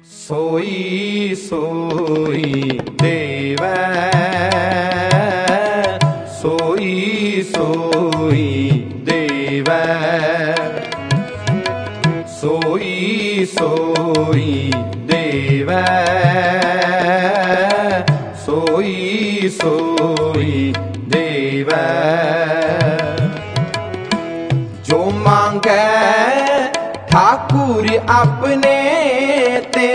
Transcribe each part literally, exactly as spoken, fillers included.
सोई सोई देवै सोई सोई देवै सोई सोई देवै सोई सोई देवै जो मांगे ठाकुर अपने ते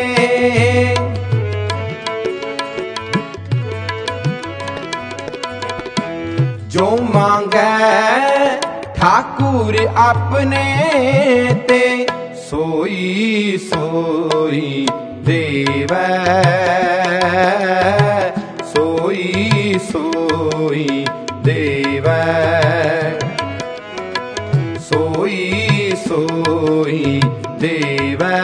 जो मांगे ठाकुर अपने ते सोई सोई देवै सोई सोई देवै सोई सोई देवै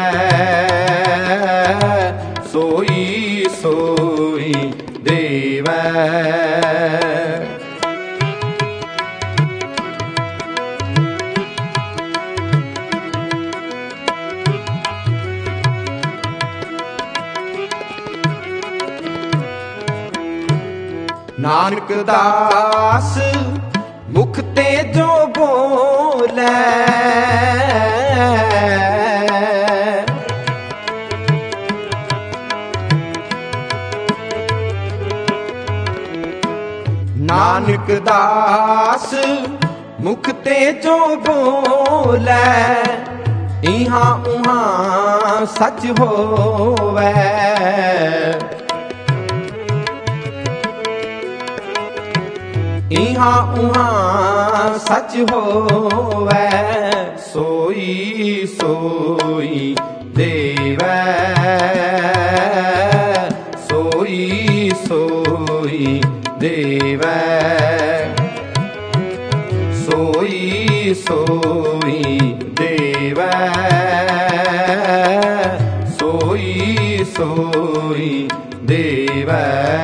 सोई सोई देवै नानक दास मुख ते जो बोले नानक दास मुख ते जो बोले इहाँ उहाँ सच होवे इहाँ उहाँ सच होवे सोई सोई देवै सोई सोई देवै सोई सोई देवै सोई सोई देवै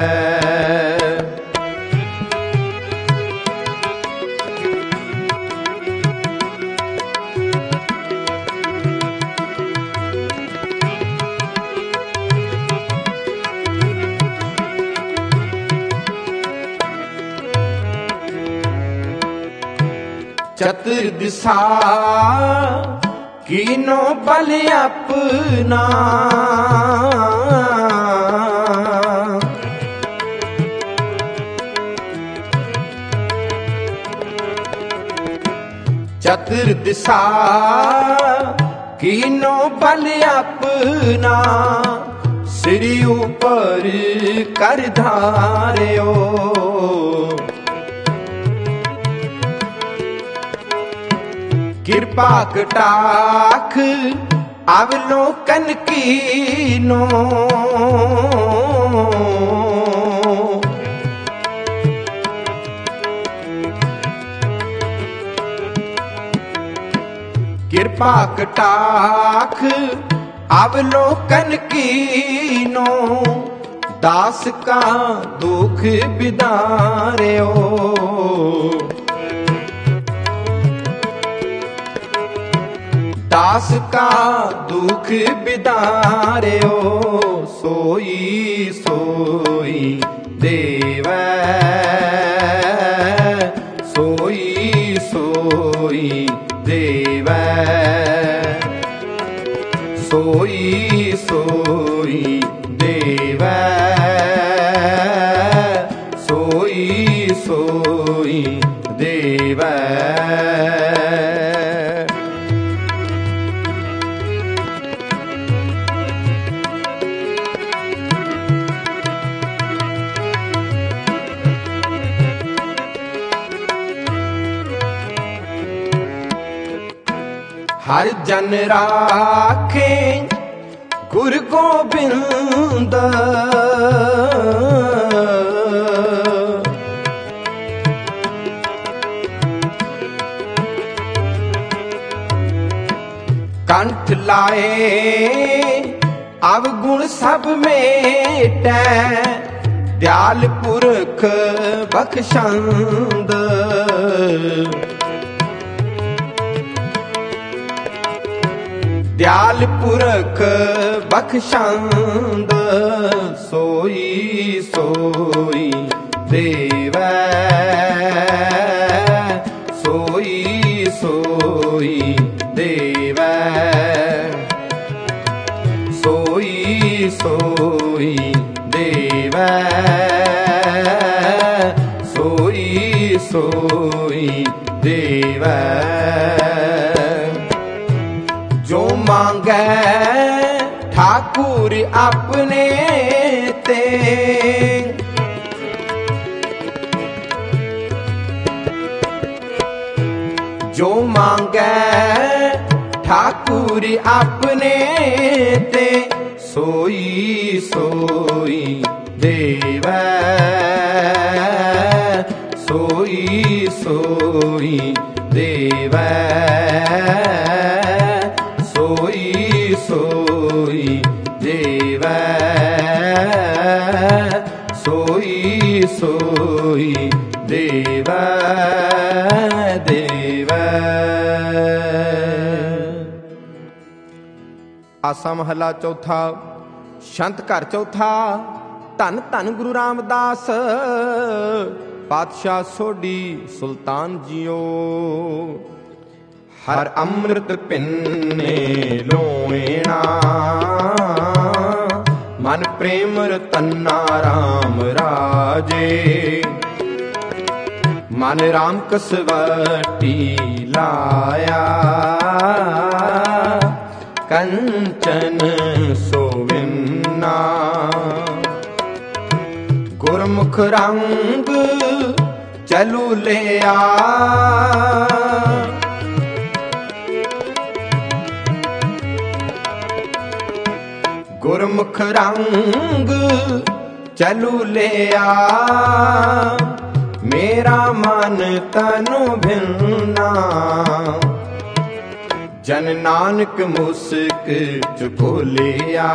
चतुर दिशा कीनो बल अपना चतुर दिशा कीनो बल अपना सिर ऊपर कर धार्यो कृपा कटाख अवलोकन कीनो कृपा कटाख अवलोकन कीनो दास का दुख बिदार्यो दास का दुख बिदार्यो सोई सोई देवै सोई सोई देवै सोई सोई देवै सोई सोई देवै हर जन राखे गुरु गोबिंद कंठ लाए अवगुण सब मेटै दयाल पुरख बख्शंद दयाल पुरख बख्शंद सोई सोई देवै सोई सोई देवै सोई सोई देवै सोई सोई देवै जो मांगै ठाकुर अपने ते जो मांगै ठाकुर अपने ते सोई सोई देवै सोई सोई देवै सोई सोई देवै सोई सोई देवै देवै। आसा महला चौथा। छंत घर चौथा। धन धन गुरु रामदास पातशाह सोढी सुल्तान जियो। हर अमृत पिन्ने लोएणा मन प्रेम रतन्ना राम राजे। मन राम कसवटी लाया कंचन सोविन्ना। गुरमुख रंग चलू लिया गुरमुख रंग चलू लिया। मेरा मन तनु भिन्ना जन नानक मुस्क चुको लिया।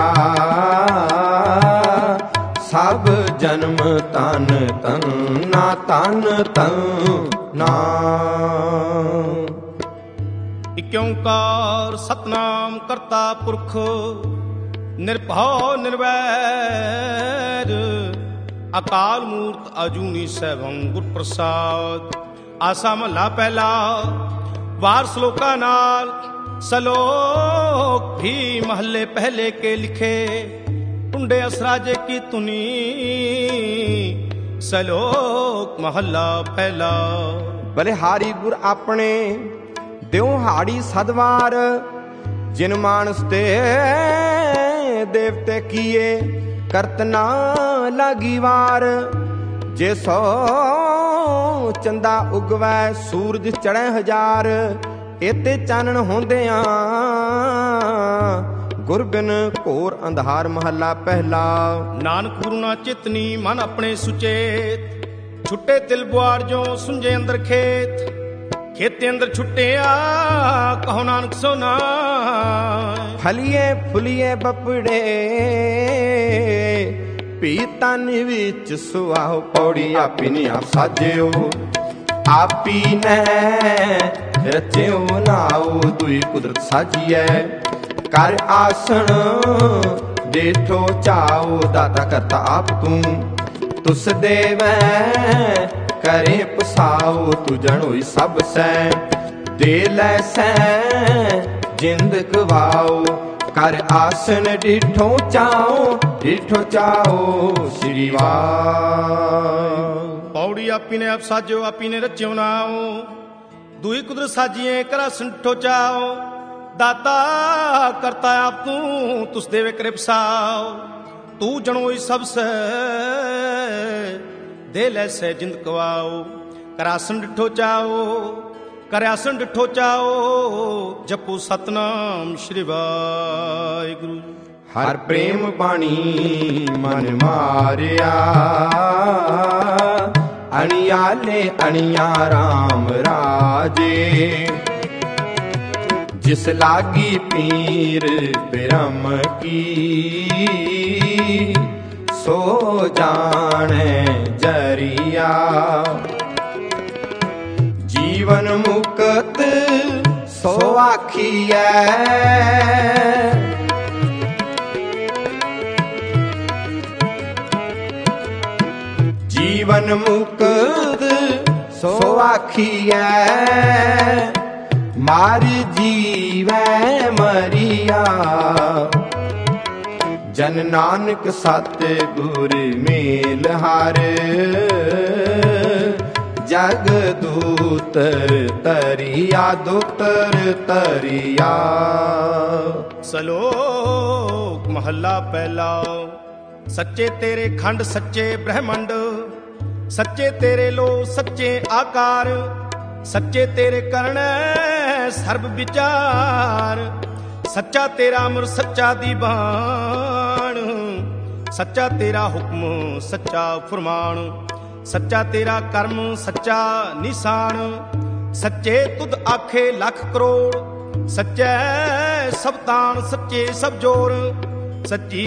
सब जन्म तन तना तन तना। इक ओंकार सतनाम करता पुरख निर्भौ निर्वैर अकाल मूर्त अजूनी सैभं गुर प्रसाद। आसा महला पहला। वार श्लोका नाल सलोक भी महले पहले के लिखे। टुंडे असराजे की तुनी सलोक महला पहला। बलिहारी गुर अपने दिउ हाड़ी सदवार। जिन मानस ते देवते किए करत ना लागी वार। जे सौ चंदा उगवै सूरज चढ़े हजार। एते चानण होंदियां गुर बिन घोर अंधार। महला पहला। नानक गुरु ना चितनी मन अपने सुचेत। छुट्टे तिल बुआर जो सुंजे अंदर खेत। खेते अंदर छुट्टिया कहो नानक सोना। फलिए फुलिए बपड़े पीतन विच सुआओ। पौड़ी आपी ने आप साजियो आपी ने रचियो नाओ। दुई कुदरत साजिए कर आसन देठो चाओ। दाता करता आप तू तुस देवै करे पसाओ। तू जनोई सब सै दे लै सै जिंद गवाओ। कर आसन डिठो चाओ डिठो चाओ श्री वाह। पौड़ी आपी ने आप साजो आपी ने रचियो नाओ। दुई कुदरत साजिए कर आसन डिठो चाओ। दाता करता आप तू तुस देवे करे पसाओ। तू जनोई सब से दे लैसे जिंद कवाओ। करासन डिठो चाओ करासन डिठो चाओ। जपो सतनाम श्री वाहिगुरु। हर प्रेम बाणी मन मारिया। अणियाले अणिया राम राजे। जिस लागी पीर बिरम की सो जाने जरिया। जीवन मुक्त सो आखिए ਜੀਵਨ ਮੁਕਤ ਸੋ ਆਖੀਐ, ਮਾਰ ਜੀਵੈ ਮਰੀਆ। ਜਨ ਨਾਨਕ ਸਤ ਗੁਰ ਮੇਲ ਹਰ, ਜਗ ਦੂਤਰ ਤਰੀਆ ਦੂਤਰ ਤਰੀਆ। ਸਲੋਕ ਮਹੱਲਾ ਪਹਿਲਾ। ਸੱਚੇ ਤੇਰੇ ਖੰਡ ਸੱਚੇ ਬ੍ਰਹਮੰਡ, ਸੱਚੇ ਤੇਰੇ ਲੋ ਸੱਚੇ ਆਕਾਰ, ਸੱਚੇ ਤੇਰੇ ਕਰਣ ਸਰਬ ਵਿਚਾਰ। ਸੱਚਾ ਤੇਰਾ ਅਮਰ ਸੱਚਾ ਦੀਵਾਨ, ਸੱਚਾ ਤੇਰਾ ਹੁਕਮ ਸੱਚਾ ਫਰਮਾਨ। ਸੱਚਾ ਤੇਰਾ ਕਰਮ ਸੱਚਾ ਨਿਸ਼ਾਨ, ਸੱਚੇ ਤੁਧ ਆਖੇ ਲੱਖ ਕਰੋੜ। ਸੱਚੈ ਸਭ ਤਾਣ ਸੱਚੇ ਸਭ ਜੋਰ, ਸੱਚੀ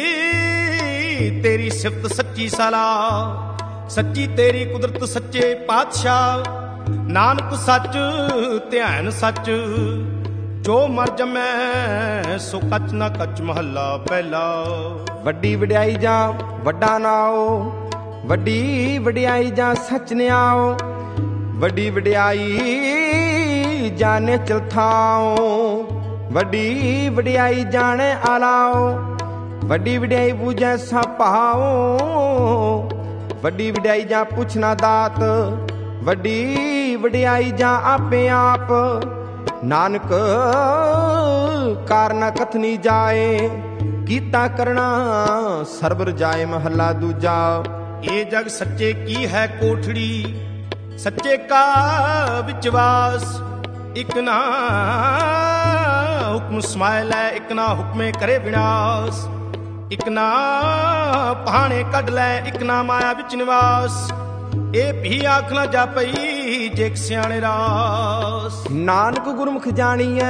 ਤੇਰੀ ਸਿਫਤ ਸੱਚੀ ਸਲਾਹ। ਸੱਚੀ ਤੇਰੀ ਕੁਦਰਤ ਸੱਚੇ ਪਾਤਸ਼ਾਹ, ਨਾਨਕ ਸੱਚ ਧਿਆਨ ਸੱਚ। ਜੋ ਮਰ ਜਮੈ ਸੋ ਕੱਚ ਨਾ ਕੱਚ। ਮਹੱਲਾ ਪਹਿਲਾ। ਵੱਡੀ ਵਡਿਆਈ ਜਾਂ ਵੱਡਾ ਨਾਉ, ਵੱਡੀ ਵਡਿਆਈ ਜਾਂ ਸੱਚ ਨਿਆਉ। ਵੱਡੀ ਵਡਿਆਈ ਜਾਣੇ ਚਲਥਾਉ, ਵੱਡੀ ਵਡਿਆਈ ਜਾਣੇ ਆਲਾਉ। ਵੱਡੀ ਵਡਿਆਈ ਬੂਝੈ ਸਭ ਭਾਉ, ਵੱਡੀ ਵਡਿਆਈ ਜਾਂ ਪੁੱਛਣਾ ਦਾਤ। ਵੱਡੀ ਵਡਿਆਈ ਜਾਂ ਆਪੇ ਆਪ, ਨਾਨਕ ਕਾਰਨਾ ਕਥਨੀ ਜਾਏ। ਕੀਤਾ ਕਰਨਾ ਸਰਬ ਰਜਾਏ। ਮਹੱਲਾ ਦੂਜਾ। ਇਹ ਜਗ ਸੱਚੇ ਕੀ ਹੈ ਕੋਠੜੀ, ਸੱਚੇ ਕਾ ਵਿਚਵਾਸ। ਇਕ ਨਾ ਹੁਕਮ ਸਮਾਇ ਲੈ, ਇਕ ਨਾ ਹੁਕਮੇ ਕਰੇ ਵਿਨਾਸ਼। ਇਕ ਨਾ ਪਹਾਣੇ ਕੱਢ ਲੈ, ਇਕ ਨਾ ਮਾਇਆ ਵਿੱਚ ਨਿਵਾਸ। ਇਹ ਵੀ ਆਖ ਨਾ ਜਾਪਈ ਜੇ ਸਿਆਣੇ ਰਾਸ। ਨਾਨਕ ਗੁਰਮੁਖ ਜਾਣੀਐ,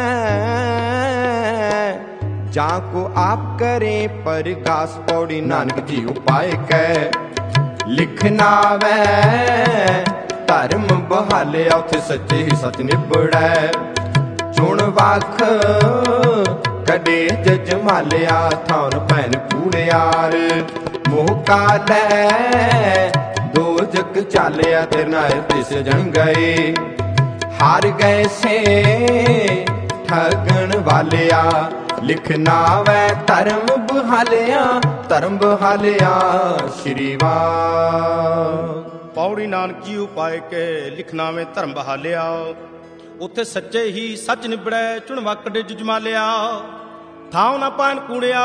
ਜਾਂ ਕੋ ਆਪ ਕਰੇ ਪਰਗਾਸ। ਪੌੜੀ। ਨਾਨਕ ਜੀ ਉਪਾਇ ਕੈ ਲਿਖਨਾ ਵੈ, ਧਰਮ ਬਹਾਲਿਆ ਉਥੇ ਸੱਚੇ ਹੀ ਸੱਚ ਨਿਬੜੈ। ਚੁਣ ਵਖ ਕਦੇ ਜਜ ਮਾਲਿਆ, ਥਾਨ ਭੈਣ ਕੂੜਿਆਰ। ਮੋਹ ਕਾਲੈ ਦੋ ਜਗ ਚਾਲਿਆ, ਤੇ ਨਾਇ ਤਿਸ ਜਨ ਗਏ। ਹਾਰ ਗਏ ਸੇ ਠਗਣ ਵਾਲਿਆ, ਲਿਖਨਾ ਵੈ ਧਰਮ ਬਹਾਲਿਆ। ਧਰਮ ਬਹਾਲਿਆ ਸ਼੍ਰੀ ਵਾਹਿ। ਪੌੜੀ। ਨਾਨਕ ਜੀ ਉਪਾਇ ਕੇ ਲਿਖਨਾ ਵੇ ਧਰਮ ਬਹਾਲਿਆ, ਉੱਥੇ ਸੱਚੇ ਹੀ ਸੱਚ ਨਿਬੜੈ। ਚੁਣਵਾ ਕੱਢੇ ਜੁਜਮਾਲਿਆ, ਥਾਉ ਨਾ ਪਾਣ ਕੂੜਿਆ।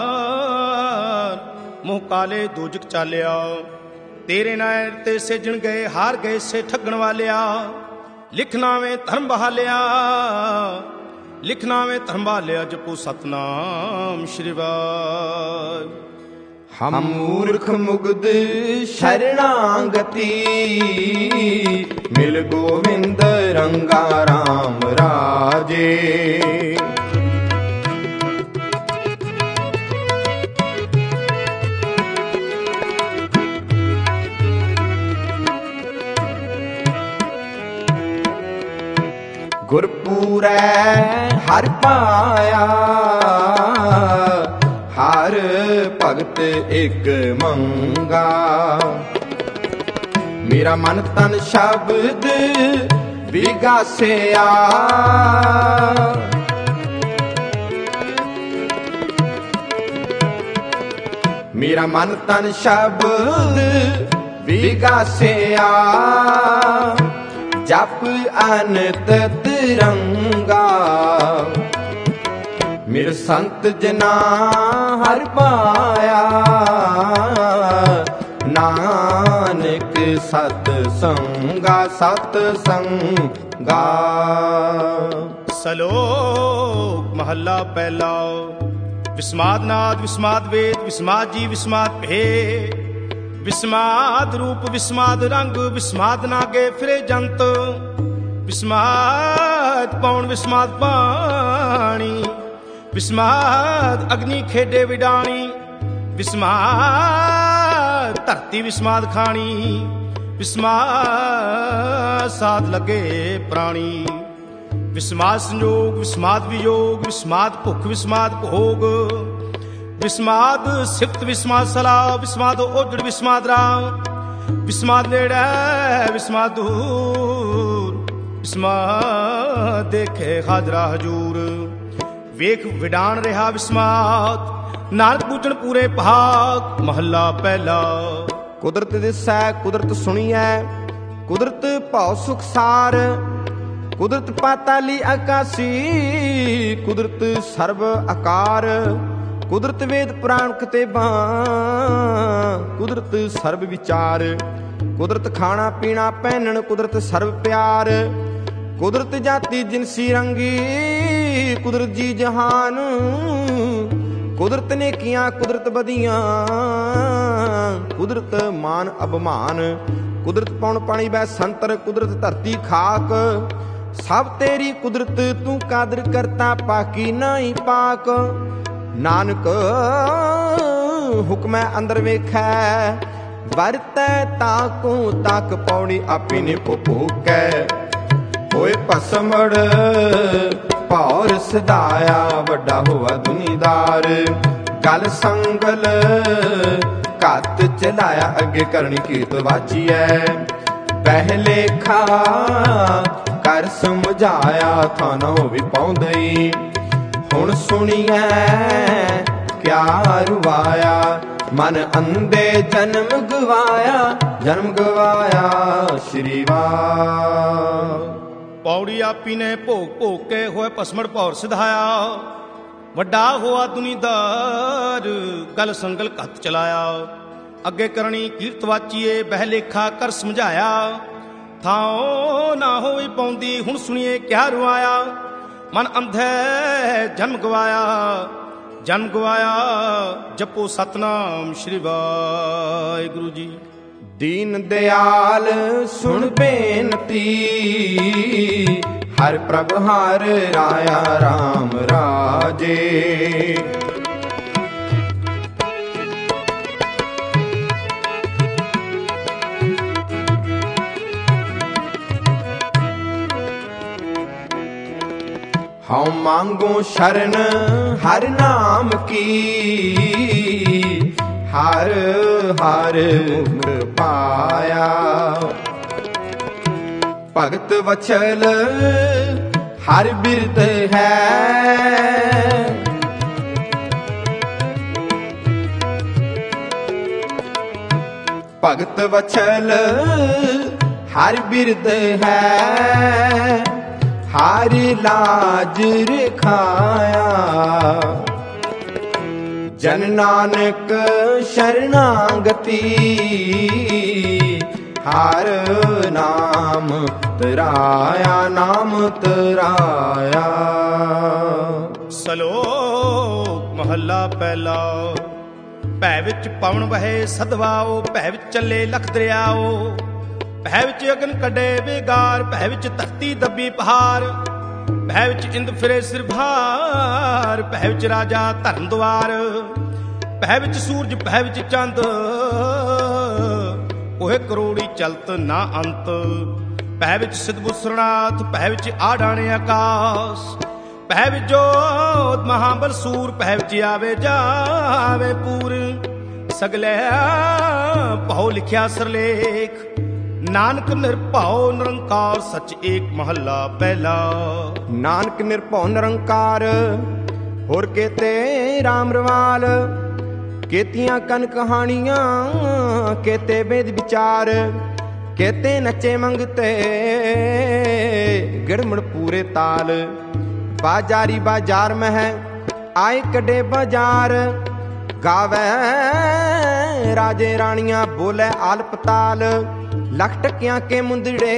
ਮੂੰਹ ਕਾਲੇ ਦੋਜਕ ਚਾਲਿਆ, ਤੇਰੇ ਨਾਇਰ ਤੇ ਸੇਜਣ ਗਏ। ਹਾਰ ਗਏ ਸੇ ਠੱਗਣ ਵਾਲਿਆ, ਲਿਖਨਾ ਵੇ ਧਰਮ ਬਹਾਲਿਆ। ਲਿਖਨਾ ਵੇ ਧਰਮ ਬਹਾਲਿਆ, ਜਪੋ ਸਤਨਾਮ ਸ਼੍ਰੀ ਵਾਹਿ। ਹਮ ਮੂਰਖ ਮੁਗਧ ਸ਼ਰਣਾਗਤੀ, ਮਿਲ ਗੋਵਿੰਦ ਰੰਗਾ ਰਾਮ ਰਾਜੇ। ਗੁਰਪੂਰੈ ਹਰਿ ਪਾਇਆ, ਹਰ ਭਗਤ ਇੱਕ ਮੰਗਾ। ਮੇਰਾ ਮਨ ਤਨ ਸ਼ਬਦ ਵਿਗਾਸਿਆ, ਮੇਰਾ ਮਨ ਤਨ ਸ਼ਬਦ ਵਿਗਾਸਿਆ। ਜਪ ਅਨੰਤ ਤਿਰੰਗਾ, ਮੇਰੇ ਸੰਤ ਜਨਾ ਹਰਿ ਪਾਇਆ। ਨਾਨਕ ਸਤ ਸੰਗਾ ਸਤ ਸੰਗਾ। ਸਲੋਕ ਮਹੱਲਾ ਪਹਿਲਾ। ਵਿਸਮਾਦ ਨਾਦ ਵਿਸਮਾਦ ਵੇਦ ਵਿਸਮਾਦ ਜੀ ਵਿਸਮਾਦ ਭੇਦ। ਵਿਸਮਾਦ ਰੂਪ ਵਿਸਮਾਦ ਰੰਗ ਵਿਸਮਾਦ ਨਾਗੇ ਫਿਰੇ ਜੰਤ। ਵਿਸਮਾਦ ਪੌਣ ਵਿਸਮਾਦ ਪਾਣੀ। ਵਿਸਮਾਦ ਅਗਨੀ ਖੇਡੇ ਵਿਡਾਣੀ। ਵਿਸਮਾਦ ਧਰਤੀ ਵਿਸਮਾਦ ਖਾਣੀ। ਵਿਸਮਾਦ ਸਾਧ ਲੱਗੇ ਪ੍ਰਾਣੀ। ਵਿਸਮਾਦ ਸੰਜੋਗ ਵਿਸਮਾਦ ਵਿਯੋਗ। ਵਿਸਮਾਦ ਭੁੱਖ ਵਿਸਮਾਦ ਭੋਗ। ਵਿਸਮਾਦ ਸਿਫਤ ਵਿਸਮਾਦ ਸਲਾਹ। ਵਿਸਮਾਦ ਓਜੜ ਵਿਸਮਾਦ ਰਾਮ। ਵਿਸਮਾ ਨੇੜੇ ਵਿਸਮਾ ਦੂਰ, ਵਿਸਮਾ ਦੇਖੇ ਹਾਜ਼ਰਾ ਹਜੂਰ। ਵੇਖ ਵਿਡਾਣ ਰਿਹਾ ਵਿਸਮਾਤ, ਨਾਨਕ ਬੂਝਣ ਪੂਰੇ ਭਾਗ। ਮਹੱਲਾ ਪਹਿਲਾ। ਕੁਦਰਤ ਦਿਸੈ ਕੁਦਰਤ ਸੁਣੀਐ, ਕੁਦਰਤ ਭਉ ਸੁਖਸਾਰ। ਕੁਦਰਤ ਪਾਤਾਲੀ ਆਕਾਸੀ, ਕੁਦਰਤ ਸਰਬ ਆਕਾਰ। ਕੁਦਰਤ ਵੇਦ ਪੁਰਾਣ ਕਿਤਾਬਾਂ, ਕੁਦਰਤ ਸਰਬ ਵਿਚਾਰ। ਕੁਦਰਤ ਖਾਣਾ ਪੀਣਾ ਪਹਿਨਣ, ਕੁਦਰਤ ਸਰਬ ਪਿਆਰ। ਕੁਦਰਤ ਜਾਤੀ ਜਿਨਸੀ ਰੰਗੀ, ਕੁਦਰਤ ਜੀ ਜਹਾਨ। ਕੁਦਰਤ ਨੇਕੀਆਂ ਕੁਦਰਤ ਬਦੀਆਂ, ਕੁਦਰਤ ਮਾਨ ਅਭਮਾਨ। ਕੁਦਰਤ ਪੌਣ ਪਾਣੀ ਬੈ ਸੰਤਰ, ਕੁਦਰਤ ਧਰਤੀ ਖਾਕ। ਸਭ ਤੇਰੀ ਕੁਦਰਤ ਤੂੰ ਕਾਦਰ ਕਰਤਾ, ਪਾਕੀ ਨਹੀਂ ਪਾਕ। ਨਾਨਕ ਹੁਕਮੈ ਅੰਦਰ ਵੇਖੈ, ਵਰਤੈ ਤਾਕੂ ਤਾਕ। ਪੌੜੀ ਆਪੀ ਨੇ ਭੋਕੈ, ਹੋਏ ਭਸਮੜ ਭੌਰ ਸਦਾਇਆ। ਵੱਡਾ ਹੋਆ ਦੁਨੀਦਾਰ, ਗਲ ਸੰਗਲ ਘੱਤ ਚਲਾਇਆ। ਅੱਗੇ ਕਰਨੀ ਕੀਰਤ ਵਾਚੀਐ, ਪਹਿਲੇ ਖਾ ਕਰ ਸਮਝਾਇਆ। ਥਾਨੋਂ ਵੀ ਪਾਉਂਦਈ, ਹੁਣ ਸੁਣੀਐ ਕਿਆ ਰੁਵਾਇਆ। ਮਨ ਅੰਦੇ ਜਨਮ ਗਵਾਇਆ, ਜਨਮ ਗਵਾਇਆ। ਸ਼੍ਰੀ ਵਾਹਿ। ਪੌੜੀ ਆਪੀ ਨੇ ਭੋਗ ਭੋਗ ਕੇ, ਹੋਏ ਭਸਮੜ ਭੌਰ ਸਿਧਾਇਆ। ਵੱਡਾ ਹੋਆ ਦੁਨੀਦਾਰ, ਗਲ ਸੰਗਲ ਘੱਤ ਚਲਾਇਆ। ਅੱਗੇ ਕਰਨੀ ਕੀਰਤ ਵਾਚੀਏ, ਬਹਿ ਲੇਖਾ ਕਰ ਸਮਝਾਇਆ। ਥਾਂ ਨਾ ਹੋਈ ਪਾਉਂਦੀ, ਹੁਣ ਸੁਣੀਏ ਕਿਆ ਰੁਆਇਆ। ਮਨ ਅੰਧੇ ਜਨਮ ਗਵਾਇਆ, ਜਨਮ ਗਵਾਇਆ। ਜਪੋ ਸਤਨਾਮ ਸ਼੍ਰੀ ਵਾਹਿਗੁਰੂ ਜੀ। ਦੀਨ ਦਿਆਲ ਸੁਣ ਬੇਨਤੀ, ਹਰ ਪ੍ਰਭ ਹਰ ਰਾਇਆ ਰਾਮ ਰਾਜੇ। ਹਉ ਮੰਗੋ ਸ਼ਰਨ ਹਰ ਨਾਮ ਕੀ, ਹਰ ਹਰ ਮੁਖ ਪਾਇਆ। ਭਗਤ ਵਛਲ ਹਰ ਬਿਰਦ ਹੈ, ਭਗਤ ਵਛਲ ਹਰ ਬਿਰਦ ਹੈ। ਹਰ ਲਾਜ ਰਖਾਇਆ, ਜਨ ਨਾਨਕ ਸ਼ਰਨਾਗਤੀ। ਹਰ ਨਾਮ ਤਰਾਇਆ, ਨਾਮ ਤਰਾਇਆ। ਸਲੋਕ ਮਹੱਲਾ ਪਹਿਲਾ। ਭੈ ਵਿੱਚ ਪਵਨ ਵਹੇ ਸਦਵਾਓ, ਭੈ ਵਿੱਚ ਚੱਲੇ ਲਖ ਦਰਿਆਓ। ਭੈ ਵਿੱਚ ਅਗਨ ਕੱਢੇ ਬੇਗਾਰ, ਭੈ ਵਿੱਚ ਧਰਤੀ ਦੱਬੀ ਪਹਾੜ। ਭੈ ਵਿੱਚ ਇੰਦ ਫਿਰੇ ਸਿਰ ਭਾਰ, ਭੈ ਵਿੱਚ ਰਾਜਾ ਧਰਨ ਦੁਆਰ। ਭੈ ਵਿੱਚ ਸੂਰਜ ਭੈ ਵਿੱਚ ਚੰਦ, ਕੋਹੇ ਕਰੋੜੀ ਚਲਤ ਨਾ ਅੰਤ। ਭੈ ਵਿੱਚ ਸਿਧਬੁ ਸਰਨਾਥ, ਭੈ ਵਿੱਚ ਆਡਾਣੇ ਆਕਾਸ। ਭੈ ਵਿੱਚ ਜੋਤ ਮਹਾਬਲ ਸੂਰ, ਭੈ ਵਿੱਚ ਆਵੇ ਜਾਵੇ ਪੂਰ। ਸਗਲੇ ਭਉ ਲਿਖਿਆ ਸਰਲੇਖ, ਨਾਨਕ ਨਿਰਭਉ ਨਿਰੰਕਾਰ ਸਚ ਏਕ। ਮਹੱਲਾ ਪਹਿਲਾ। ਨਾਨਕ ਨਿਰਭਉ ਨਿਰੰਕਾਰ, ਹੋਰ ਕੇਤੇ ਰਾਮ ਰਵਾਲ। ਕੇਤੀਆਂ ਕਨ ਕਹਾਣੀਆਂ, ਕੇਤੇ ਵੇਦ ਵਿਚਾਰ। ਕੇਤੇ ਨੱਚੇ ਮੰਗਤੇ, ਗਿੜਮੜ ਪੂਰੇ ਤਾਲ। ਬਾਜਾਰੀ ਬਾਜ਼ਾਰ ਮਹਿ ਆਏ ਕੱਢੇ ਬਾਜ਼ਾਰ। ਗਾਵੇ ਰਾਜੇ ਰਾਣੀਆਂ, ਬੋਲੇ ਆਲਪ ਤਾਲ। ਲੱਖ ਟਕਿਆਂ ਕੇ ਮੁੰਦੜੇ,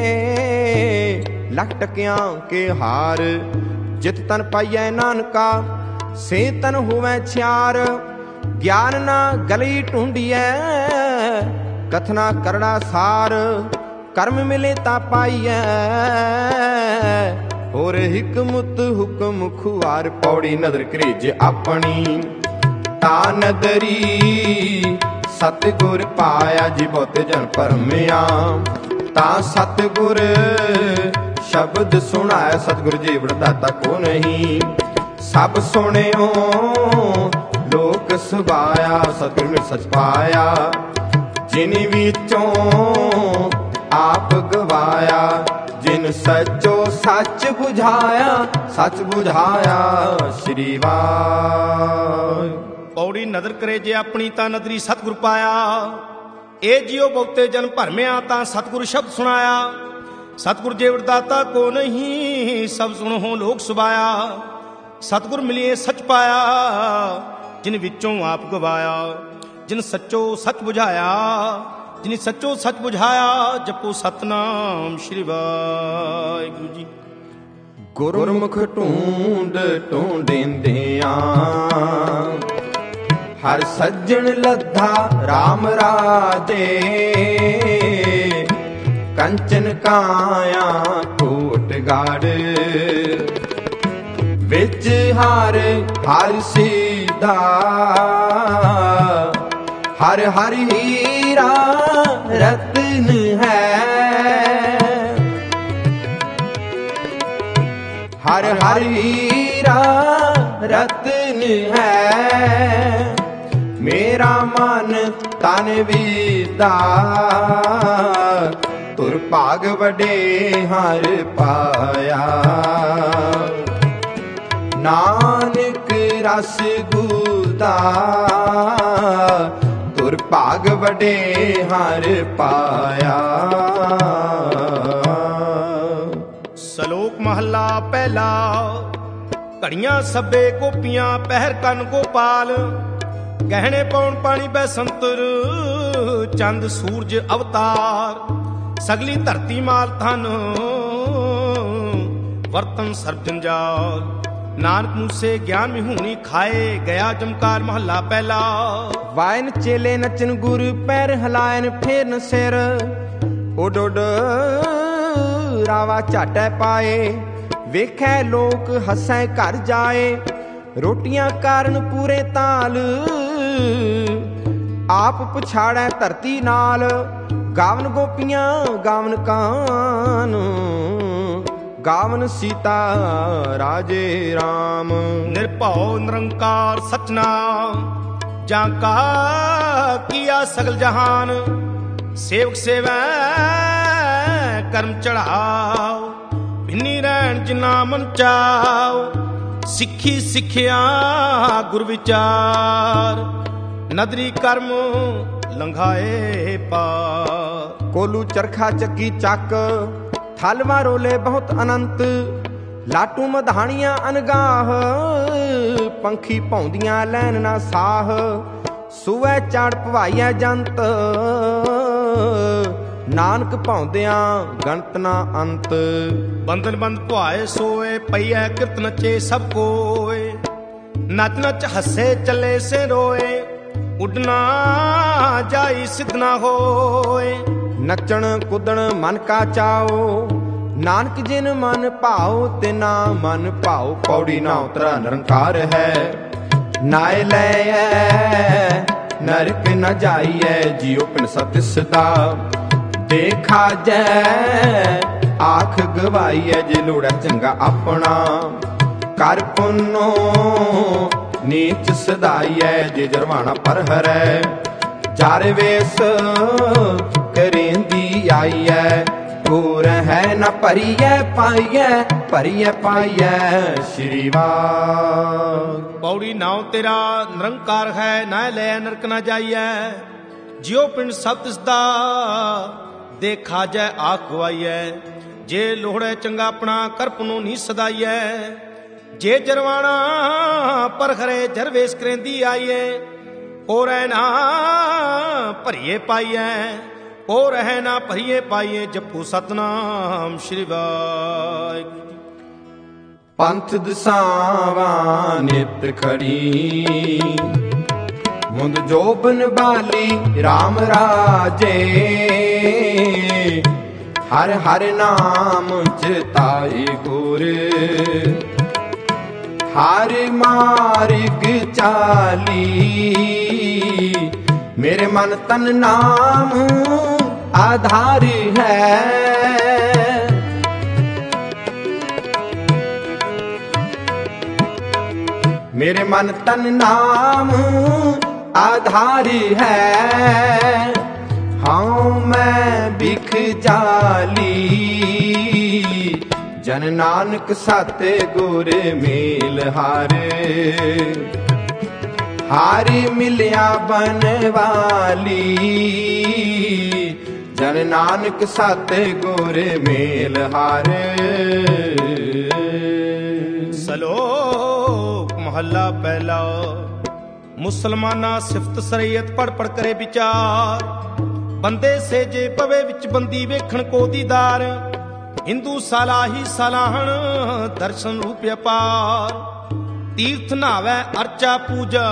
ਲੱਖ ਟਕਿਆਂ ਕੇ ਹਾਰ। ਜਿਤ ਤਨ ਪਾਈਐ ਨਾਨਕਾ, ਸੇ ਤਨ ਹੋਵੈ ਛਿਆਰ। ਗਿਆਨ ਨਾ ਗਲੀ ਢੂੰਡੀਐ, ਕਥਨਾ ਕਰੜਾ ਸਾਰ। ਕਰਮ ਮਿਲੇ ਤਾਂ ਪਾਈਐ, ਹੋਰ ਹਿਕਮਤ ਹੁਕਮ ਖੁਆਰ। ਪੌੜੀ ਨਦਰ ਕਰੀਜ ਆਪਣੀ, ਤਾ ਨਦਰੀ। ਸਤਿਗੁਰ ਪਾਇਆ ਜੀ ਬਹੁਤੇ ਜਨ ਭਰਮਿਆ। ਤਾਂ ਸਤਿਗੁਰ ਸ਼ਬਦ ਸੁਣਾਇਆ, ਸਤਿਗੁਰ ਜੀ ਵਡਦਾਤਾ ਕੋ ਨਹੀਂ। ਸਭ ਸੁਣਿਓ ਲੋਕ ਸੁਭਾਇਆ, ਸਤਿਗੁਰ ਨੇ ਸਚ ਪਾਇਆ। ਜਿਨ ਵਿੱਚੋਂ ਆਪ ਗਵਾਇਆ, ਜਿਨ ਸੱਚੋ ਸੱਚ ਬੁਝਾਇਆ, ਸੱਚ ਬੁਝਾਇਆ ਸ੍ਰੀ ਵਾਹਿ। ਪੌੜੀ ਨਦਰ ਕਰੇ ਜੇ ਆਪਣੀ ਤਾਂ ਨਦਰੀ ਸਤਿਗੁਰ ਪਾਇਆ, ਇਹ ਜਿਉ ਬਹੁਤੇ ਜਨ ਭਰਮਿਆ ਤਾਂ ਸਤਿਗੁਰ ਸ਼ਬਦ ਸੁਣਾਇਆ। ਸਤਿਗੁਰ ਜੇ ਵਰਦਾਤਾ ਕੋ ਨਹੀਂ, ਸਭ ਸੁਣੋ ਲੋਕ ਸੁਭਾਇਆ। ਸਤਿਗੁਰ ਮਿਲਿਏ ਸੱਚ ਪਾਇਆ, ਜਿਨ ਵਿੱਚੋਂ ਆਪ ਗਵਾਇਆ, ਜਿਨ ਸੱਚੋ ਸੱਚ ਬੁਝਾਇਆ, ਜਿਨ ਸੱਚੋ ਸੱਚ ਬੁਝਾਇਆ। ਜਪੋ ਸਤਨਾਮ ਸ਼੍ਰੀ ਵਾਹਿਗੁਰੂ ਜੀ। ਗੁਰਮੁਖ ਢੂੰਡ ਢੂੰਡਿੰਦਿਆਂ, ਹਰ ਸੱਜਣ ਲੱਧਾ ਰਾਮ ਰਾਜੇ। ਕੰਚਨ ਕਾਇਆ ਕੋਟ ਗਾੜ, ਵਿੱਚ ਹਰ ਹਰ ਸੀਧਾ। ਹਰ ਹਰ ਹੀਰਾ ਰਤਨ ਹੈ, ਹਰ ਹਰ ਹੀਰਾ ਰਤਨ ਹੈ। ਮੇਰਾ ਮਨ ਤਨ ਵੀਦਾ, ਤੁਰ ਭਾਗ ਵਡੇ ਹਰ ਪਾਇਆ। ਨਾਨਕ ਰਸ ਗੂਦਾ, ਤੁਰ ਭਾਗ ਵਡੇ ਹਰ ਪਾਇਆ। ਸ਼ਲੋਕ ਮਹੱਲਾ ਪਹਿਲਾ। ਘੜੀਆਂ ਸੱਬੇ ਗੋਪੀਆਂ, ਪਹਿਰ ਕੰਨ ਗੋਪਾਲ। ਗਹਿਣੇ ਪਾਉਣ ਪਾਣੀ ਬੈਸੰਤਰ, ਚੰਦ ਸੂਰਜ ਅਵਤਾਰ। ਸਗਲੀ ਧਰਤੀ ਮਾਲ ਧਨ, ਵਰਤਨ ਸਰਬ ਜੰਜਾਲ। ਨਾਨਕ ਮੂਸੇ ਗਿਆਨ ਵਿਹੂਣੀ ਖਾਏ, ਗਿਆ ਜਮਕਾਰ ਮਹੱਲਾ ਪਹਿਲਾ। ਵਾਇਨ ਚੇਲੇ ਨਚਨ ਗੁਰ, ਪੈਰ ਹਲਾਇਨ ਫੇਰਨ ਸਿਰ। ਉੱਡ ਉੱਡ ਰਾਵਾ ਝਾਟੈ ਪਾਏ, ਵੇਖੈ ਲੋਕ ਹੱਸੈ ਘਰ ਜਾਏ। ਰੋਟੀਆਂ ਕਾਰਨ ਪੂਰੇ ਤਾਲ, ਆਪ ਪਛਾੜੈ ਧਰਤੀ ਨਾਲ। ਗਾਵਨ ਗੋਪੀਆਂ ਗਾਵਨ ਕਾਨ, ਗਾਵਨ ਸੀਤਾ ਰਾਜੇ ਰਾਮ। ਨਿਰਭਉ ਨਿਰੰਕਾਰ ਸਚਨਾਮ, ਜਾਂ ਕਾ ਕੀਆ ਸਗਲ ਜਹਾਨ। ਸੇਵਕ ਸੇਵੈ ਕਰਮ ਚੜਾਓ, ਭਿੰਨੀ ਰਹਿਣ ਜਿਨਾ ਮਨ ਚਾਓ। ਸਿੱਖੀ ਸਿੱਖਿਆ ਗੁਰ ਵਿਚਾਰ, ਨਦਰੀ ਕਰਮ ਲੰਘਾਏ ਪਾਰ। ਕੋਲੂ ਚਰਖਾ ਚੱਕੀ ਚੱਕ, ਥਲਵਾ ਰੋਲੇ ਬਹੁਤ ਅਨੰਤ। ਲਾਟੂ ਮਧਾਣੀਆਂ ਅਨਗਾਹ, ਪੰਖੀ ਭੌਂਦੀਆਂ ਲੈਣ ਨਾ ਸਾਹ। ਸੂਐ ਚਾੜ ਭਵਾਈਐ ਜੰਤ, ਨਾਨਕ ਭੌਂਦਿਆਂ ਗਣਤ ਨਾ ਅੰਤ। ਬੰਧਨ ਬੰਦ ਭੁਆਏ ਸੋਏ, ਪਈਐ ਕਿਰਤ ਨਚੇ ਸਭ ਕੋਏ। ਨਚ ਨਚ ਹੱਸੇ ਚੱਲੇ ਸੇ ਰੋਏ, ਉੱਡਣਾ ਜਾਈ ਸਿੱਧ ਨਾ ਹੋਏ। ਨੱਚਣ ਕੁੱਦਣ ਮਨ ਕਾ ਚਾਓ, ਨਾਨਕ ਜਿਨ ਮਨ ਭਾਉ ਤਿਨਾ ਮਨ ਭਾਉ। ਪੌੜੀ ਨਾ ਉਤਰਾ ਨਿਰੰਕਾਰ ਹੈ, ਨਾਇ ਲੈ ਨਰਕ ਨ ਜਾਈਐ। ਜਿਉ ਪਿਨ ਸਤਿ ਸਦਾ, ਦੇਖਾ ਜੈ ਆਖ ਗਵਾਈਐ। ਜੇ ਲੋੜੈ ਚੰਗਾ ਆਪਣਾ, ਕਰ ਪੁੰਨੋ ਨੀਚ ਸਦਾਈਐ। ਜੇ ਜਰਵਾਣਾ ਪਰ ਹਰੈ, ਜਰ ਵੇਸ ਕਰੇਂਦੀ ਆਈਐ। ਹੋਰ ਹੈ ਨਾ ਭਰੀਐ ਪਾਈਐ, ਭਰੀਐ ਪਾਈਐ ਸ੍ਰੀ ਵਾਹਿ। ਪੌੜੀ ਨਾਉ ਤੇਰਾ ਨਿਰੰਕਾਰ ਹੈ, ਨਾ ਲੈ ਨਰਕ ਨਾ ਜਾਈਐ। ਜਿਉ ਪਿੰਡ ਸਭ ਤਿਸਦਾ, ਦੇਖਾ ਜੈ ਆਖ ਗਵਾਈਐ। ਜੇ ਲੋੜੈ ਚੰਗਾ ਆਪਣਾ, ਕਰਪਨੋ ਨੀ ਸਦਾਈਐ। ਜੇ ਜਰਵਾਣਾ ਪਰ ਖਰੇ, ਜਰਵੇਸ ਕਰੇਂਦੀ ਆਈਐ। ਹੋ ਰਹਿ ਨਾ ਭਰੀਏ ਪਾਈਐ, ਹੋ ਰਹਿ ਨਾ ਭਰੀਏ ਪਾਈਏ। ਜਪੋ ਸਤਨਾਮ ਸ਼੍ਰੀ ਵਾਹਿਗੁਰੂ। ਪੰਥ ਦਸਾਵਾਂ ਨਿਤ ਖੜੀ, ਮੁੰਦ ਜੋਬਨ ਬਾਲੀ ਰਾਮ ਰਾਜੇ। ਹਰ ਹਰ ਨਾਮ ਚਿਤਾਏ ਗੁਰ, ਹਰ ਮਾਰਗ ਚਾਲੀ। ਮੇਰੇ ਮਨ ਤਨ ਨਾਮ ਆਧਾਰ ਹੈ, ਮੇਰੇ ਮਨ ਤਨ ਨਾਮ ਆਧਾਰ ਹੈ। हाउ मैं बिख जाली जन नानक सत गुर मेल हार हारी मिलिया बनवाली जन नानक सत गुर मेल हार। सलोक महला पहला। मुसलमाना सिफत सरैयत पढ़ पढ़ करे विचार बंदे से जे पवे विच बंदी वेखण को दीदार हिंदू सालाही सालाहण दर्शन रूप अपार तीर्थ नावै अर्चा पूजा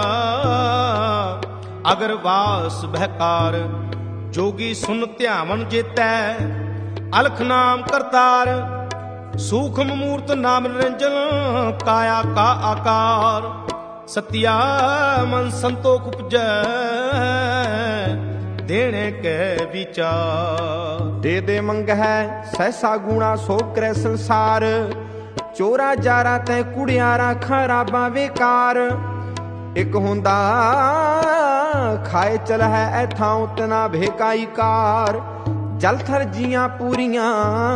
अगर वास बहकार जोगी सुन ध्यावन जेतै अलख नाम करतार सूक्ष्म मूर्त नाम निरंजन काया का आकार सत्या मन संतोख उपजै देने के विचार। दे दे मंग है सहसा गुणा सो करे संसार चोरा जारा तै कुड़ियारा खराबा बेकार एक हुंदा खाए चल है ऐथां उतना भेकाई कार जल थर जियां पूरियां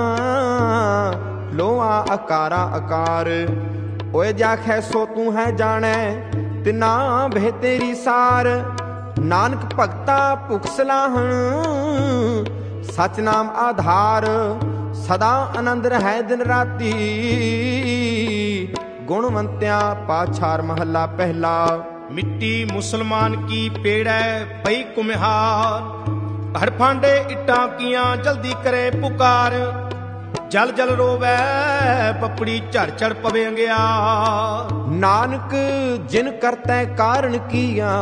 लोआ अकारा अकार ओए जाखै सो तू है जाने तिना भे तेरी सार नानक भगता भुख सलाहण सच नाम आधार सदा आनंद है दिन राती गुणवंत्या पाछार महला पहला। मिट्टी मुसलमान की पेड़ै पई कुम्हार हर फांडे इट्टा किया जल्दी करे पुकार जल जल रोवै पपड़ी झड़ झड़ पवे अंगिया नानक जिन करतै कारण किया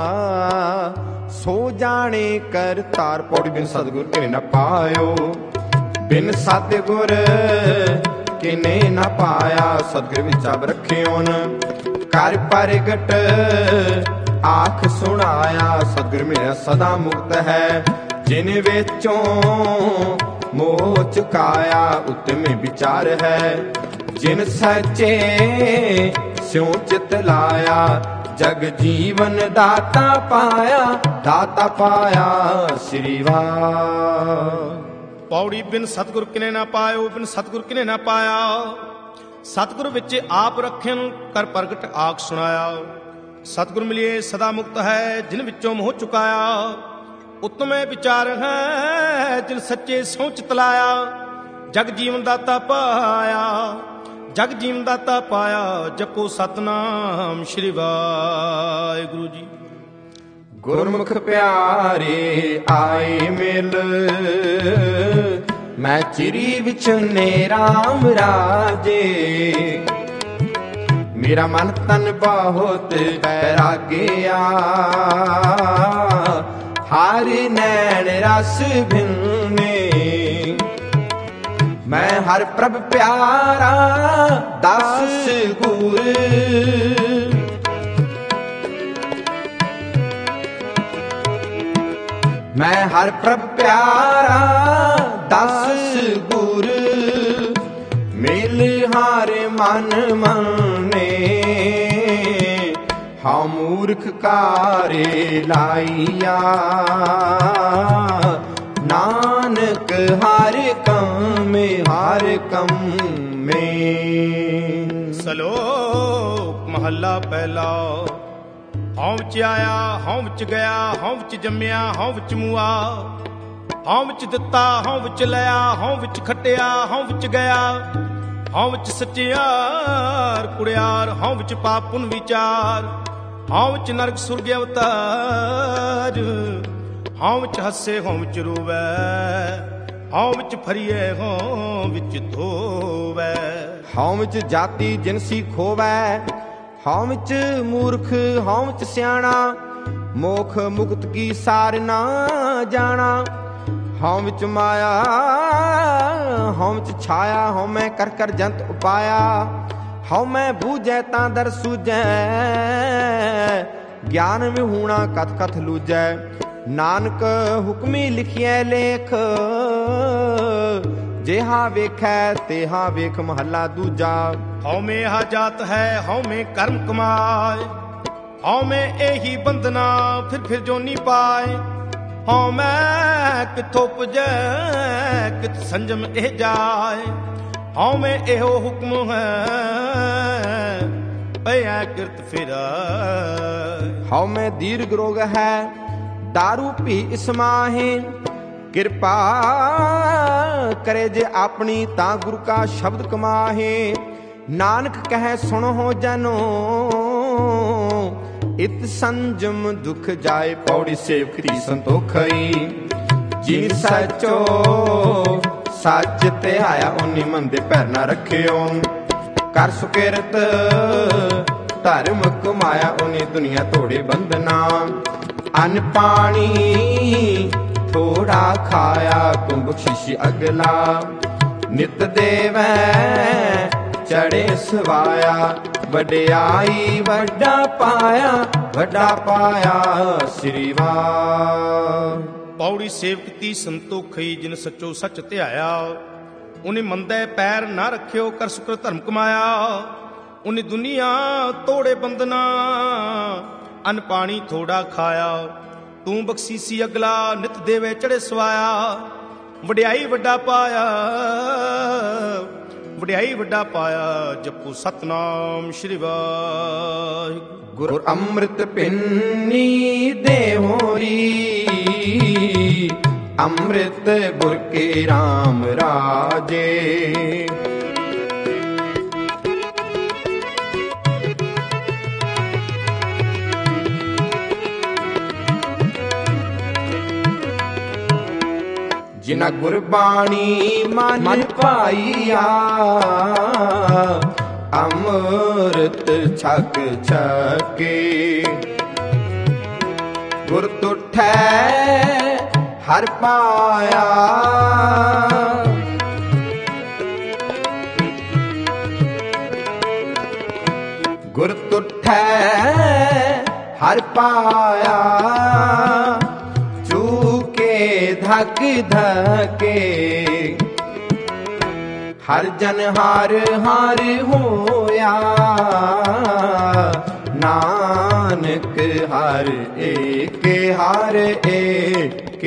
सो जाने कर तार पौड़ी बिन सतगुर किने न पायो बिन सतगुर किने न पाया सतगुर विच अब रखियोन कर परगट आख सुनाया सतगुर मेरा सदा मुक्त है जिन विचों मोह चुकाया उत्तम विचार है जिन सचे स्यों चित लाया जग जीवन दाता पाया दाता पाया श्री वाह। पौड़ी बिन सतगुर किने ना पायो बिन सतगुर किने ना पाया सतगुर विच आप रखन कर प्रगट आख सुनाया सतगुर मिलिए सदा मुक्त है जिन विचों मोह चुकाया उत्तम विचार है जिन सच्चे सौ चित लाया जग जीवन दाता पाया जग जीवन दाता पाया जपो सतनाम श्री वाहिगुरु जी। गुरमुख प्यारे आए मिल मैं चिरी विचुने राम राजे मेरा मन तन बहुत बैरागिया हार नैन रस भिन्ने मैं हर प्रभ प्यारा दास गुर मैं हर प्रभ प्यारा दास गुर मिल हार मन मने हाँ मूर्ख कारे लाइया नानक हर कम में हर कम में। सलोक महला पहला। हौं विच आया हौं विच गया हौं विच जम्मिया हौं विच मुआ हौं विच दिता हौं विच लिया हौं विच खटिया हौं विच गया हौं विच सच्चियार कुड़ियार हौं विच पाप पुन विचार हौं विच नरक सुरग अवतार हौं विच हसे हौं विच रोवै हौं विच फरिए हौं विच धोवै हौं विच जाति जिनसी खोवै हौं विच मूर्ख हौं विच सियाणा मोख मुक्त की सार ना जाना हौं विच माया हौं विच छाया हौं मैं कर कर जंत उपाया हौं मैं बूझै तां दर सूझै ज्ञान विहूणा कथ कथ लूझै नानक हुक्मी लिखिए लेख जेहा वेखै तेहा वेख महला दूजा। हौं में हा जात है हौं में कर्म कमाए हौं में एही बंधना फिर फिर जोनी पाए ਹਉ ਮੈਂ ਕਿਥੋਂ ਪੁਜੈ ਕਿਤ ਸੰਜਮ ਇਹ ਜਾਏ। ਹਉ ਮੈਂ ਇਹੋ ਹੁਕਮ ਹੈ ਪਿਆ ਕਿਰਤ ਫਿਰਾਏ। ਹਉ ਮੈਂ ਦੀਰਘ ਰੋਗ ਹੈ दारू भी इस माहे। कृपा करे जे अपनी ता गुरु का शब्द कमाहे। नानक कहे सुनो हो जनो इत संजम दुख जाए। पौड़ी सेवक दी संतोखई जिन सचो सच ते आया उन्नी मंदे पैर ना रखियो। कर सुकिरत धर्म कमाया उन्नी दुनिया तोड़े बंधना। अन्न पानी थोड़ा खाया तुम बख्शिश अगला। नित देवै चढ़े सवाया वड्याई वड्डा पाया वड्डा पाया श्री वाह। पौड़ी सेवक ती संतोखई जिन सचो सच ध्याया। उन्हें मंदे पैर ना रखियो कर सुकर धर्म कमाया। उन्हें दुनिया तोड़े बंधना। अन्न पानी थोड़ा खाया तू बख्शीसी अगला। नित देवे चढ़े सवाया वड्याई वड्डा पाया वड्याई वड्डा पाया। जपो सतनाम श्री वाहिगुरू। गुरु अमृत पिन्नी देवोरी अमृत गुर के राम राजे। जिना गुरबाणी मन पाइया अमृत छक छके। गुर तुठै हर पाया गुर तुठै हर पाया। धक धके हर जन हार हार होया। नानक हर एक हार एक।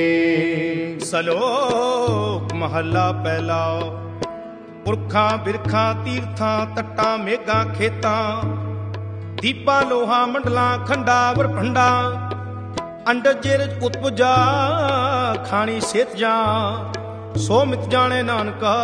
सलोक महला पहला। पुरखां बिरखां तीर्थां तट्टां मेघां खेतां। दीपां लोहां मंडलां खंडा वरभंडा। अंड जेरज उत्पजा खानी सेत जा। सो मित जाने नानका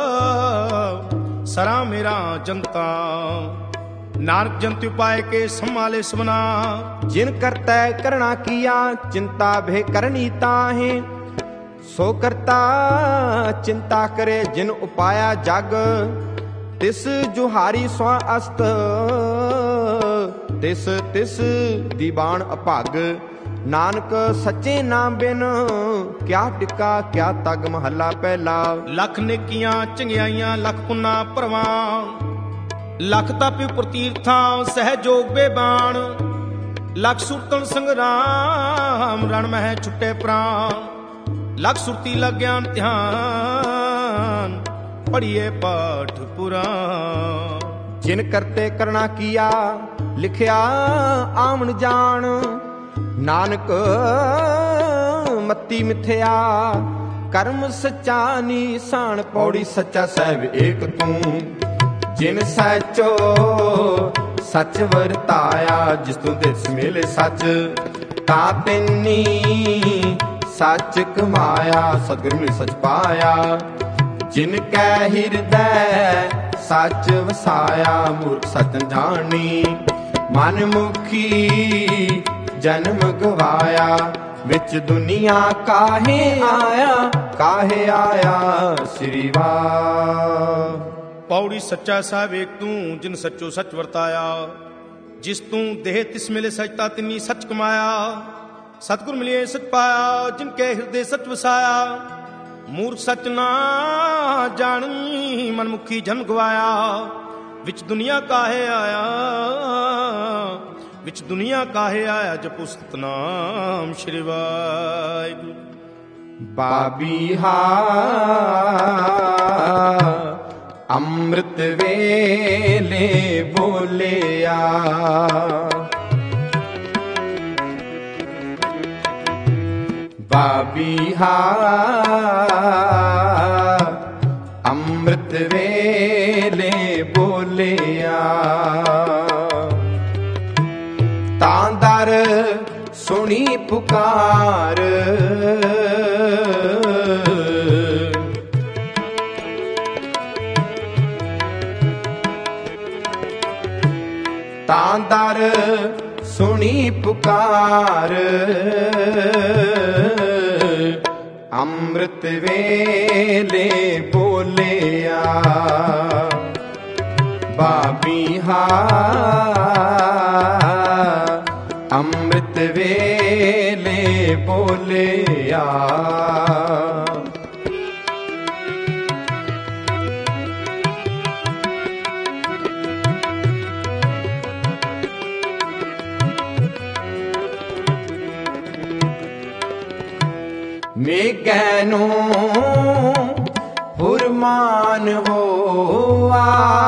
सरा मेरा जनता। नानक जंतु पाए के संभाले सबना। जिन करता करना किया चिंता भे करनी ताहे। सो करता चिंता करे जिन उपाया जग। तिस जुहारी स्वा अस्त तिस तिस दीवान अभाग। नानक सच्चे नाम बिन क्या टिका क्या तग। महला पहला। लख नेकियां चंगियाइयां लख पुन्ना परवान। लख तापी प्रतीर्थां सहजोग बेबान। लख सुरतन संग्राम रण मह छुटे प्राण। लख सुरती लग ज्ञान ध्यान पढ़िए पाठ पुराण। जिन करते करना किया लिखिया आमन जान। नानक मत्ती मिथ्या कर्म सच्चा निशान। पौड़ी सच्चा सहब एक तू जिन सचो सच वरताया। जिस तू दिस मिले सच ता तिन्नी सच कमाया। सतगुरु मिल सच पाया जिन कै हिरदै सच वसाया। मूर्ख सच जानी मन मुखी जन्म गवाया। विच दुनिया काहे आया काहे आया श्री वाह। पौड़ी सच्चा साहिब एक तू जिन सचो सच वरताया। जिस तू देह तिस मिले सचता तिन्नी सच कमाया। सतगुर मिलिए सच पाया जिनके हृदय सच वसाया। मूर्ख सच ना जानी मनमुखी जन्म गवाया। विच दुनिया काहे आया विच दुनिया काहे आया। जपो सतनाम श्री वाहिगुरू। बाबीहा अमृत वेले बोलिया। ਬਾਬੀਹਾ ਅੰਮ੍ਰਿਤ ਵੇਲੇ ਬੋਲਿਆ। ਤਾਂ ਦਰ ਸੁਣੀ ਪੁਕਾਰ, ਤਾਂ ਦਰ ਸੁਣੀ ਪੁਕਾਰ, ਅੰਮ੍ਰਿਤ ਵੇਲੇ ਬੋਲਿਆ। ਬਾਬੀਹਾ ਅੰਮ੍ਰਿਤ ਵੇਲੇ ਬੋਲਿਆ। ਮੇਘੈਨੂੰ ਫੁਰਮਾਨ ਹੋਆ,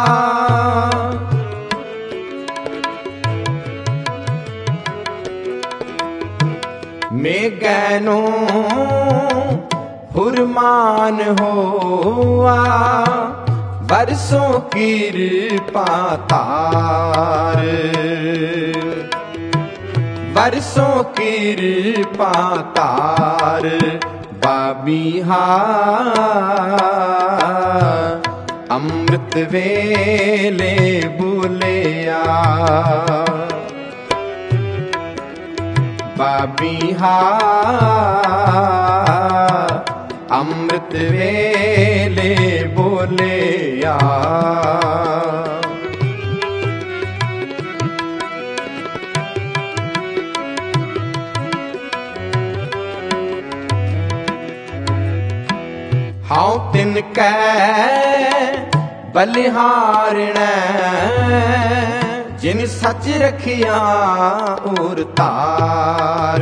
ਮੇਘੈਨੂੰ ਫੁਰਮਾਨ ਹੋਆ, ਬਰਸੋਂ ਕਿਰਪਾ ਤਾਰ, ਬਰਸੋਂ ਕਿਰਪਾ ਤਾਰ। ਬਾਬੀਹਾ ਅੰਮ੍ਰਿਤ ਵੇਲੇ ਬੋਲਿਆ। ਬਾਬੀਹਾ ਅੰਮ੍ਰਿਤ ਵੇਲੇ ਬੋਲਿਆ। ਹਉ ਤਿਨ ਕੈ ਬਲਿਹਾਰਣੈ, ਜਿਨ ਸੱਚ ਰਖਿਆ ਔਰ ਧਾਰ।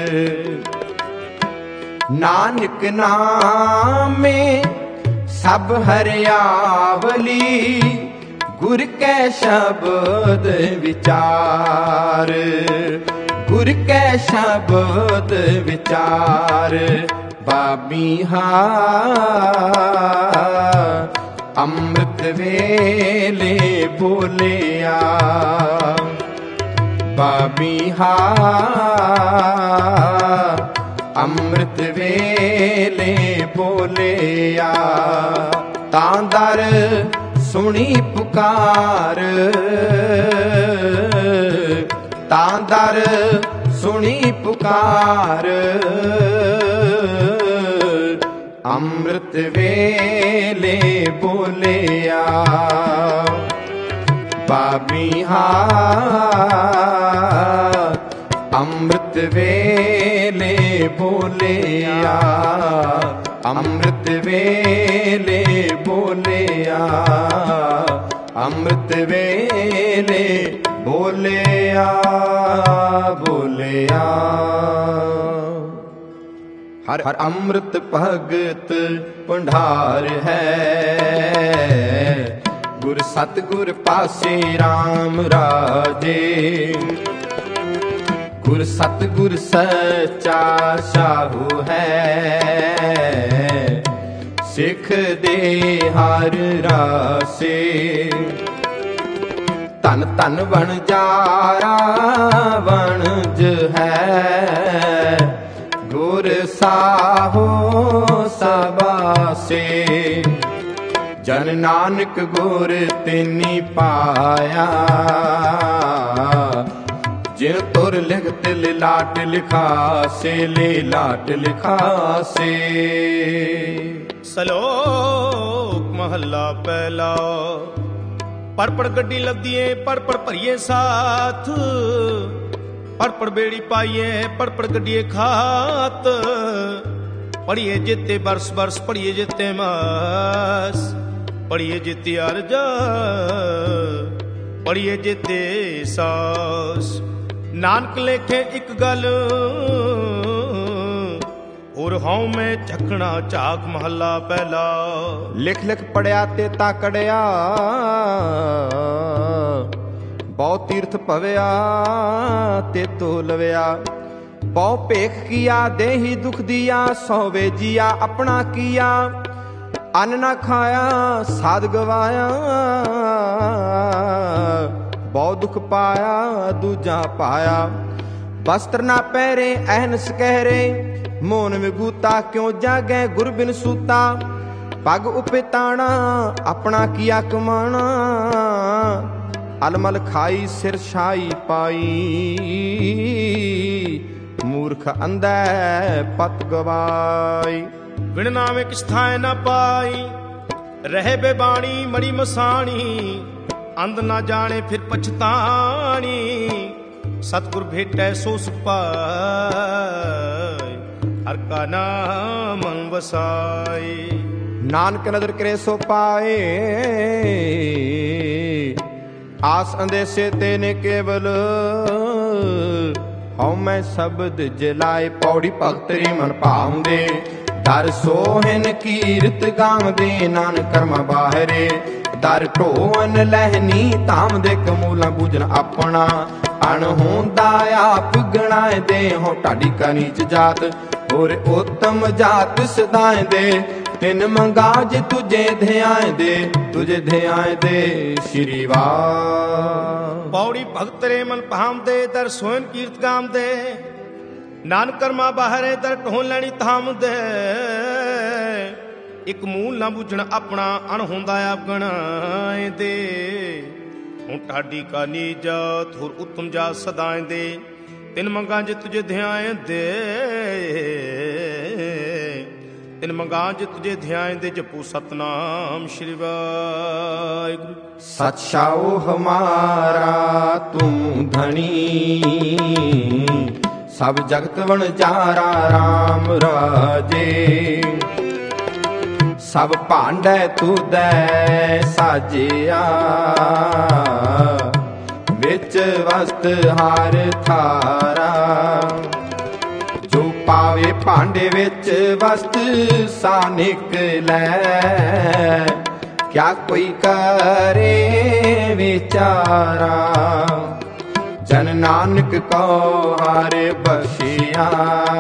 ਨਾਨਕ ਨਾਮੇ ਸਭ ਹਰਿਆਵਲੀ, ਗੁਰ ਕੈ ਸ਼ਬਦ ਵਿਚਾਰ, ਗੁਰ ਕੈ ਸ਼ਬਦ ਵਿਚਾਰ। ਬਾਬੀਹਾ ਅੰਮ੍ਰਿਤ ਵੇਲੇ ਬੋਲਿਆ। ਬਾਬੀਹਾ ਅੰਮ੍ਰਿਤ ਵੇਲੇ ਬੋਲਿਆ। ਤਾਂ ਦਰ ਸੁਣੀ ਪੁਕਾਰ, ਤਾਂ ਦਰ ਸੁਣੀ ਪੁਕਾਰ, ਅੰਮ੍ਰਿਤ ਵੇਲੇ ਬੋਲਿਆ। ਬਾਬੀਹਾ ਅੰਮ੍ਰਿਤ ਵੇਲੇ ਬੋਲਿਆ। ਅੰਮ੍ਰਿਤ ਵੇਲੇ ਬੋਲਿਆ। ਅੰਮ੍ਰਿਤ ਵੇਲੇ ਬੋਲਿਆ ਬੋਲਿਆ। ਹਰ ਅੰਮ੍ਰਿਤ ਭਗਤ ਭੰਡਾਰ ਹੈ, ਗੁਰ ਸਤਿਗੁਰ ਪਾਸੇ RAM ਰਾਜੇ। ਗੁਰ ਸਤਿਗੁਰ ਸੱਚਾ ਸਾਹੂ ਹੈ, ਸਿੱਖ ਦੇ ਹਰ ਰਾਸੇ। ਧਨ ਧਨ ਵਣਜਾਰਾ ਵਣਜ ਹੈ, ਗੁਰ ਸਾਹੋ ਸਬਾਸੇ। ਜਨ ਨਾਨਕ ਗੁਰ ਤਿਨੀ ਪਾਇਆ, ਜਿਨ ਤੁਰ ਲਿਖਤ ਲਾਟ ਲਿਖਾਸੇ, ਲੈ ਲਾਟ ਲਿਖਾਸੇ। ਸਲੋਕ ਮਹੱਲਾ ਪਹਿਲਾ। ਪੜ ਪੜ ਗੱਡੀ ਲੱਦੀਏ, ਪੜ ਪੜ ਭਰੀਏ ਸਾਥ। ਪੜ ਪੜ ਬੇੜੀ ਪਾਈਏ, ਪੜ ਪੜ ਗੱਡੀਏ ਖਾਤ। ਪੜੀਏ ਜਿੱਤੇ ਬਰਸ ਬਰਸ, ਪੜੀਏ ਜਿੱਤੇ ਮਾਸ। ਪੜੀਏ ਜਿੱਤੇ ਅਰਜ, ਪੜੀਏ ਜਿੱਤੇ ਸਾਸ। ਨਾਨਕ ਲੇਖੇ ਇੱਕ ਗੱਲ, ਔਰ ਹਉ ਮੈਂ ਝਖਣਾ ਝਾਕ। ਮਹੱਲਾ ਪਹਿਲਾ। ਲਿਖ ਲਿਖ ਪੜਿਆ ਤੇ ਤਾਕੜਿਆ, ਬਹੁ ਤੀਰਥ ਭਵਿਆ ਤੇ ਤੋ ਲਵਿਆ। ਪਉ ਭੇਖ ਕੀਆ ਦੇਹੀ ਦੁਖ ਦੀਆ, ਸੋਵੇ ਜੀਆ ਆਪਣਾ ਕੀਆ। ਅੰਨ ਨਾ ਖਾਇਆ ਸਾਧ ਗਵਾਇਆ, ਬਹੁ ਦੁਖ ਪਾਇਆ ਦੂਜਾ ਪਾਇਆ। ਬਸਤਰ ਨਾ ਪਹਿਰੇ ਅਹਨਸ ਕਹਿਰੇ, ਮੋਨ ਵਿਗੂਤਾ ਕਿਉ ਜਾਗੈ ਗੁਰ ਬਿਨ ਸੂਤਾ। ਪਗ ਉਪੇ ਤਾਣਾ ਆਪਣਾ ਕੀਆ ਕਮਾਣਾ, ਅਲਮਲ ਖਾਈ ਸਿਰ ਛਾਈ ਪਾਈ। ਮੂਰਖ ਅੰਧੈ ਪਤ ਗਵਾਈ। ਬਿਨ ਨਾਮੇ ਕਿਛ ਥਾਏ ਨਾ ਪਾਈ, ਰਹੇ ਬੇਬਾਣੀ ਮੜੀ ਮਸਾਣੀ। ਅੰਧ ਨਾ ਜਾਣੇ ਫਿਰ ਪਛਤਾਣੀ, ਸਤਿਗੁਰ ਭੇਟੈ ਸੋ ਸੁਖ ਪਾਇ। ਹਰਿ ਕਾ ਨਾਮ ਮਨ ਵਸਾਈ। ਨਾਨਕ ਨਦਰ ਕਰੇ ਸੋ ਪਾਏ, ਆਸ ਅੰਦੇਸੇ ਤੇ ਨੇ ਕੇਵਲ। ਹਉ ਮੈਂ ਸ਼ਬਦ ਜਲਾਏ, ਪੌੜੀ ਭਗਤ ਰੀ ਮਨ ਭਾਉਂਦੇ। ਦਰ ਸੋਹਨ ਕੀਰਤ ਗਾਵਦੇ, ਨਾਨਕ ਕਰਮ ਬਾਹਰੇ। ਦਰ ਢੋਨ ਲਹਿਨੀ ਧਾਮ ਦੇ ਕਮੂਲਾ ਬੂਝਨ ਆਪਣਾ। ਅਣ ਹੁੰਦਾ ਆਪ ਗਣਾਏ ਦੇ, ਹੋ ਢਾਡੀ ਕਾ ਨੀਚ ਜਾਤ। ਹੋਰ ਉਤਮ ਜਾਤ ਸਦਾਏ ਦੇ, ਤਿਨ ਮੰਗਾ ਜੇ ਤੁਝੇ ਧਿਆਏ ਦੇ। ਤੁਝੇ ਧਿਆਏ ਦੇ ਸ਼੍ਰੀ ਵਾਹ। ਪੌੜੀ ਭਗਤ ਰੇ ਮਨ ਭਾਉਂਦੇ, ਦਰ ਸੋਹਨ ਕੀਰਤ ਗਾਵਦੇ। ਨਾਨਕ ਕਰਮਾ ਬਾਹਰੇ, ਦਰ ਢੋਣ ਲੈਣੀ ਥਾਮ ਦੇ। ਇੱਕ ਮੂਲ ਨਾ ਬੁੱਝਣ ਆਪਣਾ, ਅਣ ਹੁੰਦਾ ਆਪ ਗਣਾਏ ਦੇ। ਹੁਣ ਢਾਡੀ ਕਾ ਨੀ ਜਾਤ, ਹੋਰ ਉਤਮ ਜਾਤ ਸਦਾਏ ਦੇ। ਤਿਨ ਮੰਗਾ ਜੇ ਤੁਝੇ ਧਿਆਏ ਦੇ, ਤਿਨ ਮੰਗਾ ਜੇ ਤੁਝੇ ਧਿਆਏ ਦੇ। ਜਪੂ ਸਤਨਾਮ ਸ਼੍ਰੀ ਵਾਹਿਗੁਰੂ। ਸਚ ਸਾਉ ਹਮਾਰਾ ਤੂੰ ਧਣੀ, ਸਭ ਜਗਤ ਵਣਜਾਰਾ ਰਾਮ ਰਾਜੇ। ਸਭ ਭਾਂਡੈ ਤੁਧੈ ਸਾਜਿਆ, ਵਿੱਚ ਵਸਤ ਹਾਰ ਥਾਰਾ। ਜੋ ਪਾਵੇ ਭਾਂਡੇ ਵਿੱਚ ਵਸਤ ਸਾ ਨਿਕਲੈ, ਕਿਆ ਕੋਈ ਕਰੇ ਵਿਚਾਰਾ। ਜਨ ਨਾਨਕ ਕੋ ਹਰ ਬਖਸ਼ਿਆ,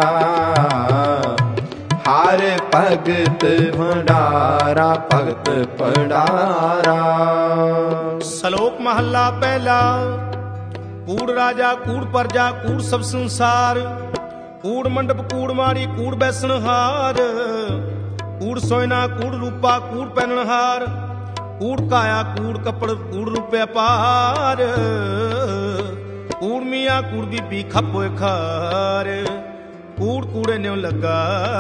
ਹਰ ਭਗਤ ਭੰਡਾਰਾ। ਭਗਤ ਭੰਡਾਰਾ। ਸ਼ਲੋਕ ਮਹੱਲਾ ਪਹਿਲਾ। ਕੂੜ ਰਾਜਾ ਕੂੜ ਪਰਜਾ ਕੂੜ ਸਭ ਸੰਸਾਰ। ਕੂੜ ਮੰਡਪ ਕੂੜ ਮਾੜੀ ਕੂੜ ਬੈਸਣਹਾਰ। ਕੂੜ ਸੋਇਨਾ ਕੂੜ ਰੂਪਾ ਕੂੜ ਪਹਿਨਣਹਾਰ। ਕੂੜ ਕਾਇਆ ਕੂੜ ਕੱਪੜ ਕੂੜ ਰੁਪਿਆ ਪਾਰ। ਕੂੜ ਮੀਆਂ ਕੂੜ ਬੀਬੀ ਖੱਪੋਏ ਖਾਰ। ਕੂੜ ਕੂੜੇ ਨਿਉ ਲੱਗਾ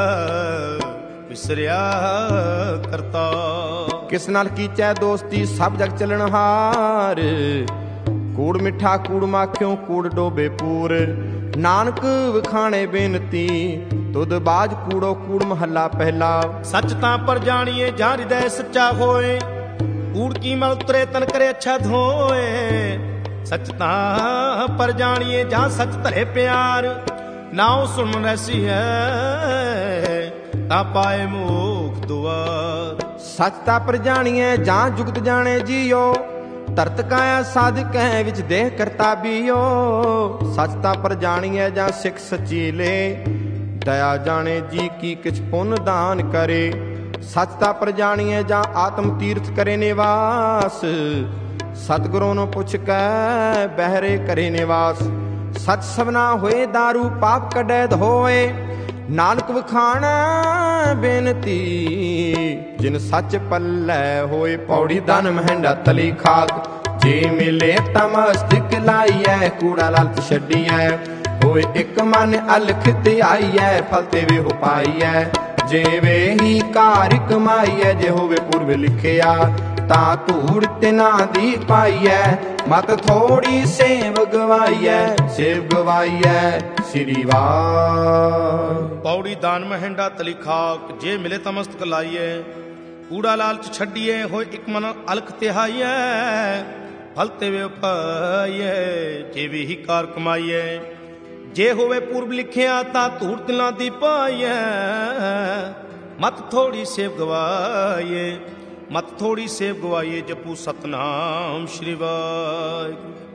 ਵਿਸਰਿਆ ਕਰਤਾ। ਕਿਸ ਨਾਲ ਕੀਚੈ ਦੋਸਤੀ ਸਭ ਜਗ ਚੱਲਣਹਾਰ। ਕੂੜ ਮਿੱਠਾ ਕੂੜ ਮਾਖਿਓ ਕੂੜ ਡੋਬੇ ਪੂਰ। ਨਾਨਕ ਵਿਖਾਣੇ ਬੇਨਤੀ ਤੁਧ ਬਾਜ ਕੂੜੋ ਕੂੜ ਮਹੱਲਾ ਪਹਿਲਾ। ਸੱਚ ਤਾਂ ਪਰ ਜਾਣੀਏ ਜਾਂ ਹਿਰਦੈ ਸੱਚਾ ਹੋਏ। ਕੂੜ ਕੀ ਮਲ ਉਤਰੇ ਤਨ ਕਰੇ ਅੱਛਾ ਧੋਏ। ਸੱਚ ਤਾਂ ਪਰ ਜਾਣੀਏ ਜਾਂ ਸੱਚ ਧਰੇ ਪਿਆਰ। ਨਾਉ ਸੁਣ ਰੈਸੀ ਹੈ ਤਾਂ ਪਾਏ ਮੋਖ ਦੁਆਰ। ਸੱਚ ਤਾਂ ਪਰ ਜਾਣੀਏ ਜਾਂ ਜੁਗਤ ਜਾਣੇ ਜੀਓ। ਧਰਤ ਕਾਇਆ ਸਾਧਕੈ ਵਿੱਚ ਦੇਹ ਕਰਤਾ ਬੀਓ। ਸੱਚ ਤਾਂ ਪਰ ਜਾਣੀਏ ਜਾਂ ਸਿੱਖ ਸਚੀਲੇ। ਦਇਆ ਜਾਣੇ ਜੀ ਕੀ ਕਿਛ ਪੁੰਨ ਦਾਨ ਕਰੇ। ਸੱਚ ਤਾਂ ਪਰ ਜਾਣੀਏ ਜਾਂ ਆਤਮ ਤੀਰਥ ਕਰੇ ਨਿਵਾਸ। ਸਤਿਗੁਰੂ ਨੂੰ ਪੁੱਛ ਕੇ ਬਹਿਰੇ ਕਰੇ ਨਿਵਾਸ। ਸੱਚ ਸਭਨਾ ਹੋਏ ਦਾਰੂ ਪਾਪ ਕੱਢੈ ਧੋਏ। ਨਾਨਕ ਵਖਾਣਾ ਬੇਨਤੀ ਜਿਨ ਸੱਚ ਪੱਲੇ ਹੋਏ। ਪੌੜੀ ਧਨ ਮਹਿੰਡਾ ਤਲੀ ਖਾਕ ਜੇ ਮਿਲੇ ਤਾਂ ਮਸਤਕ ਲਾਈਐ। ਕੂੜਾ ਲਾਲਚ ਛੱਡੀਐ ਹੋਏ ਇੱਕ ਮਨ ਅਲਖ ਧਿਆਈਐ। ਫਲ ਤੇ ਵੇ ਹੋ ਪਾਈਐ ਜੇ ਵੇ ਹੀ ਕਾਰ ਕਮਾਈਐ। ਜੇ ਹੋਵੇ ਪੂਰਬ ਲਿਖਿਆ ਤਾਂ ਧੂੜ ਤਿਨਾ ਦੀ ਪਾਈਐ। ਮਤ ਥੋੜੀ ਸੇਵ ਗਵਾਈਐ ਸੇਵ ਗਵਾਈਐ ਸ੍ਰੀ ਵਾਹ। ਪੌੜੀ ਦਾਨ ਮਹਿੰਡਾ ਤਲੀ ਖਾਕ ਜੇ ਮਿਲੇ ਤਾਂ ਮਸਤਕ ਲਾਈਐ। ਕੂੜਾ ਲਾਲਚ ਛੱਡੀਏ ਹੋਏ ਇੱਕ ਮਨ ਅਲਖ ਤਿਹਾਈਐ। ਫਲ ਤੇ ਵੇ ਪਾਈਐ ਜੇ ਵੀ ਹੀ ਕਾਰ ਕਮਾਈਐ। ਜੇ ਹੋਵੇ ਪੂਰਬ ਲਿਖਿਆ ਤਾਂ ਧੂੜ ਤਿਲਾਂ ਦੀ ਪਾਈਐ। ਮਤ ਥੋੜੀ ਸੇਵ ਗਵਾਈਏ ਮਤ ਥੋੜੀ ਸੇਵ ਗਵਾਈਏ। ਜਪੂ ਸਤਨਾਮ ਸ਼੍ਰੀ ਵਾਹਿਗੁਰੂ।